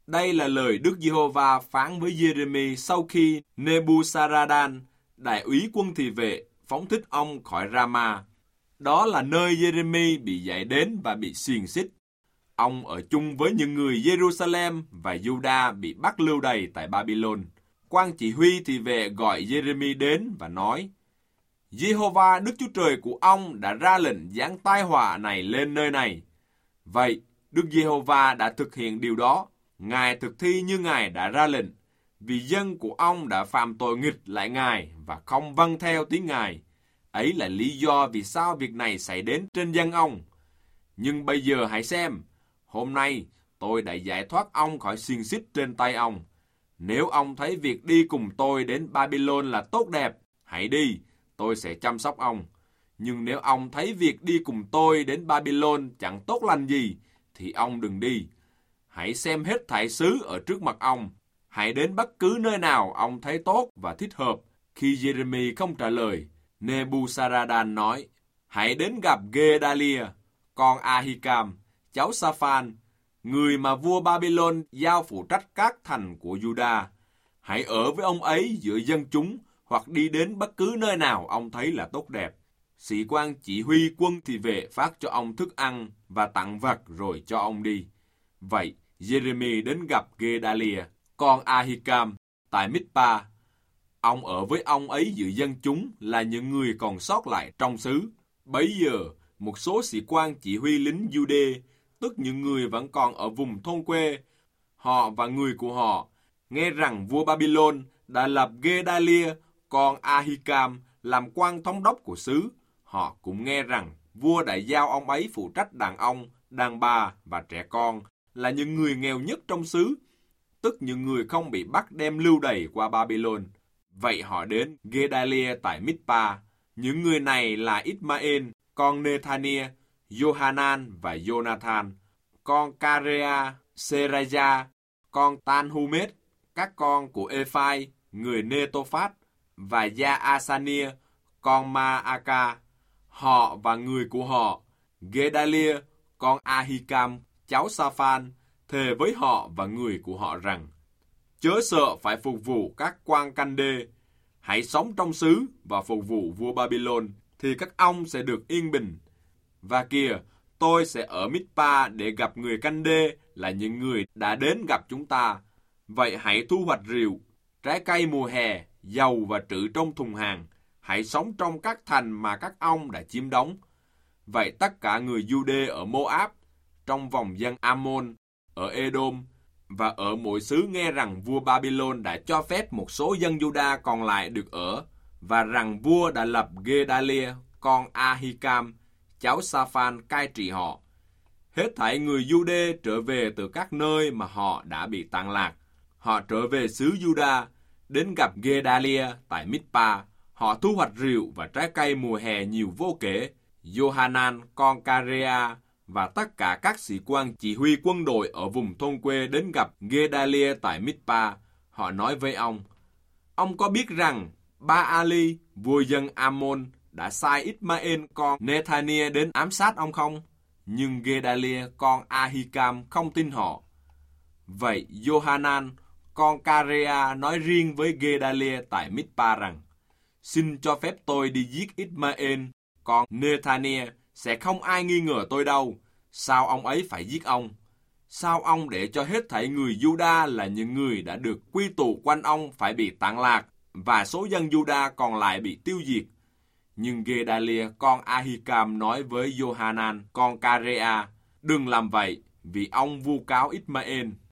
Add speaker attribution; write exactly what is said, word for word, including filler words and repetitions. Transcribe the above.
Speaker 1: Đây là lời Đức Giê-hô-va phán với Giê-rê-mi sau khi Nê-bu-sa-ra-đan, đại úy quân thị vệ, phóng thích ông khỏi Rama. Đó là nơi Giê-rê-mi bị dạy đến và bị xiềng xích. Ông ở chung với những người Giê-ru-sa-lem và Giu-đa bị bắt lưu đày tại Ba-bi-lôn. Quan chỉ huy thị vệ gọi Giê-rê-mi đến và nói: Giê-hô-va Đức Chúa Trời của ông đã ra lệnh giáng tai họa này lên nơi này. Vậy, Đức Giê-hô-va đã thực hiện điều đó. Ngài thực thi như Ngài đã ra lệnh, vì dân của ông đã phạm tội nghịch lại Ngài và không vâng theo tiếng Ngài. Ấy là lý do vì sao việc này xảy đến trên dân ông. Nhưng bây giờ hãy xem, hôm nay tôi đã giải thoát ông khỏi xiềng xích trên tay ông. Nếu ông thấy việc đi cùng tôi đến Ba-bi-lôn là tốt đẹp, hãy đi, tôi sẽ chăm sóc ông. Nhưng nếu ông thấy việc đi cùng tôi đến Ba-bi-lôn chẳng tốt lành gì, thì ông đừng đi. Hãy xem hết thảy xứ ở trước mặt ông. Hãy đến bất cứ nơi nào ông thấy tốt và thích hợp. Khi Giê-rê-mi không trả lời, Nê-bu-sa-ra-đan nói: Hãy đến gặp Gê-đa-lia, con A-hi-cam, cháu Sa-phan, người mà vua Ba-bi-lôn giao phụ trách các thành của Giu-đa. Hãy ở với ông ấy giữa dân chúng, hoặc đi đến bất cứ nơi nào ông thấy là tốt đẹp. Sĩ quan chỉ huy quân thị vệ phát cho ông thức ăn và tặng vật rồi cho ông đi. Vậy, Giê-rê-mi đến gặp Gê-đa-lia, con A-hi-cam, tại Mít-pa. Ông ở với ông ấy giữa dân chúng là những người còn sót lại trong xứ. Bấy giờ, một số sĩ quan chỉ huy lính Giu-đê, tức những người vẫn còn ở vùng thôn quê, họ và người của họ, nghe rằng vua Ba-bi-lôn đã lập Gê-đa-lia, con A-hi-cam, làm quan thống đốc của xứ. Họ cũng nghe rằng vua đã giao ông ấy phụ trách đàn ông, đàn bà và trẻ con, là những người nghèo nhất trong xứ, tức những người không bị bắt đem lưu đày qua Ba-bi-lôn. Vậy họ đến Gê-đa-lia tại Mít-pa. Những người này là Ít-ma-ên, con Nê-tha-nia, Giô-ha-nan và Giô-na-than, con Ca-re-a, Sê-ra-gia, con Tan-hu-mết, các con của Ê-phai, người Nê-tô-phát, và Gia-a-sa-nia, con Ma-a-ca. Họ và người của họ, Gê-đa-lia, con A-hi-cam, cháu Sa-phan, thề với họ và người của họ rằng: Chớ sợ phải phục vụ các quan canh đê. Hãy sống trong xứ và phục vụ vua Ba-bi-lôn, thì các ông sẽ được yên bình. Và kìa, tôi sẽ ở Mít-pa để gặp người canh đê là những người đã đến gặp chúng ta. Vậy hãy thu hoạch rượu, trái cây mùa hè, dầu và trữ trong thùng hàng. Hãy sống trong các thành mà các ông đã chiếm đóng. Vậy tất cả người Giu-đê ở Mô-áp, trong vòng dân A-môn, ở Ê-đôm, và ở mỗi xứ nghe rằng vua Ba-bi-lôn đã cho phép một số dân Giu-đa còn lại được ở, và rằng vua đã lập Gê-đa-lia, con A-hi-cam, cháu Sa-phan cai trị họ. Hết thảy người Giu-đê trở về từ các nơi mà họ đã bị tàn lạc. Họ trở về xứ Giu-đa, đến gặp Gê-đa-lia tại Mít-pa. Họ thu hoạch rượu và trái cây mùa hè nhiều vô kể. Giô-ha-nan, con Ca-re-a, và tất cả các sĩ quan chỉ huy quân đội ở vùng thôn quê đến gặp Gê-đa-lia tại Mít-pa. Họ nói với ông: Ông có biết rằng Ba-a-li, vua dân A-môn, đã sai Ít-ma-ên con Nê-tha-nia đến ám sát ông không? Nhưng Gê-đa-lia con A-hi-cam không tin họ. Vậy Giô-ha-nan, con Ca-re-a nói riêng với Gê-đa-lia tại Mít-pa rằng: Xin cho phép tôi đi giết Ít-ma-ên con Nê-tha-nia, sẽ không ai nghi ngờ tôi đâu. Sao ông ấy phải giết ông? Sao ông để cho hết thảy người Giu-đa là những người đã được quy tụ quanh ông phải bị tàn lạc, và số dân Giu-đa còn lại bị tiêu diệt? Nhưng Gê-đa-lia con A-hi-cam nói với Giô-ha-nan con Ca-re-a: Đừng làm vậy, vì ông vu cáo Ít-ma-ên.